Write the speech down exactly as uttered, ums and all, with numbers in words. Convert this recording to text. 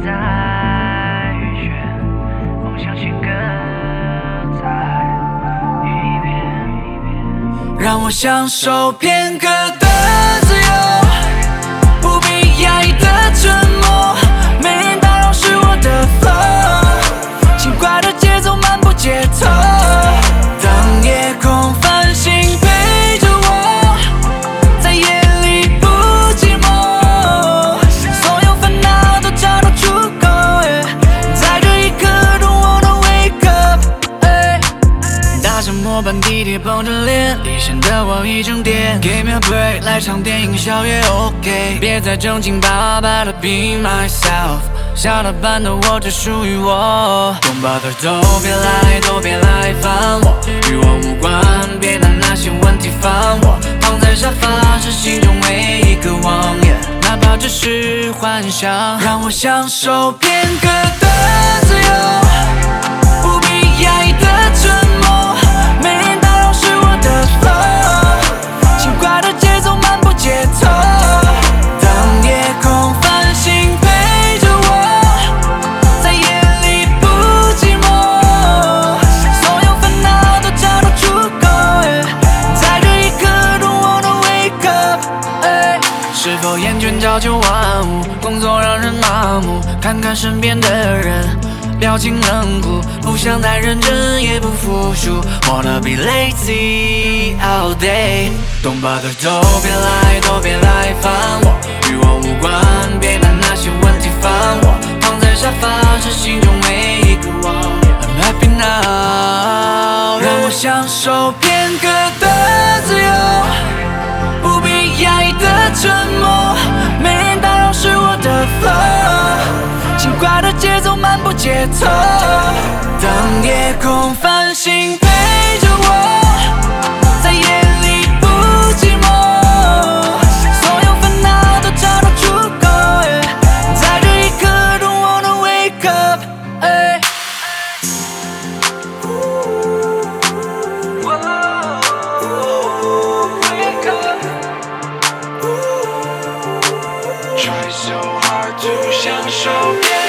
再选，梦想情歌再一遍，让我享受片刻的自由，不必压抑的沉默，没人打扰是我的 flow， 轻快的节奏漫步街头，当夜空繁星陪着我，在夜里不寂寞，所有烦恼都找到出口， yeah， 在这一刻don't wanna wake up， yeah， 大沙漠般地铁绷着脸，离线的我一整点 Give me a break， 来场电影笑也 OK， 别再正经八百的 be myself， 下了班的我只属于我， Don't bother， 都别来都别来烦我，与我无关，别拿那些问题烦我，躺在沙发是心中唯一渴望， yeah， 哪怕只是幻想，让我享受片刻的自由，不必压抑的沉默，没人打扰是我的 flow， 轻快的节奏漫步街头，当夜空繁星陪着我，在夜里不寂寞，所有烦恼都找到出口， yeah， 在这一刻don't wanna wake up， yeah， 是否厌倦朝九晚五，工作让人麻木，看看身边的人表情冷酷，不想太认真也不服输， Wanna be lazy all day， Don't bother， 都别来都别来烦我，与我无关，别拿那些问题烦我，躺在沙发是心中唯一渴望， I'm happy now， 让我享受片刻的自由，不必压抑的沉默，没人打扰是我的 flow， 轻快的节奏漫步街头，当夜空繁星陪着我，在夜里不寂寞，所有烦恼都找到出口， yeah， 在这一刻don't wanna wake up， yeah， wake up， Try so hard to 享受。